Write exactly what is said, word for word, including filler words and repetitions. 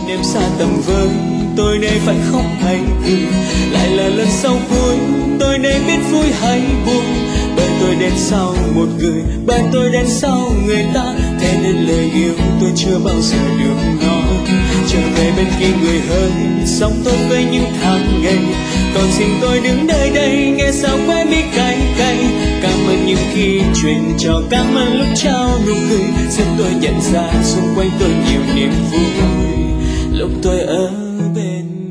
em xa tầm với, tôi đây phải khóc hay cười, lại là lần sau cuối tôi đây biết vui hay buồn. Bởi tôi đến sau một người, bởi tôi đến sau người ta, thế nên lời yêu tôi chưa bao giờ được nói. Trở về bên kia người hơi sống tốt với những tháng ngày, còn riêng tôi đứng nơi đây nghe sao quen biết cay cay. Cảm ơn những khi chuyện trò, cảm ơn lúc trao nụ cười, giúp tôi nhận ra xung quanh tôi nhiều niềm vui lúc tôi ở bên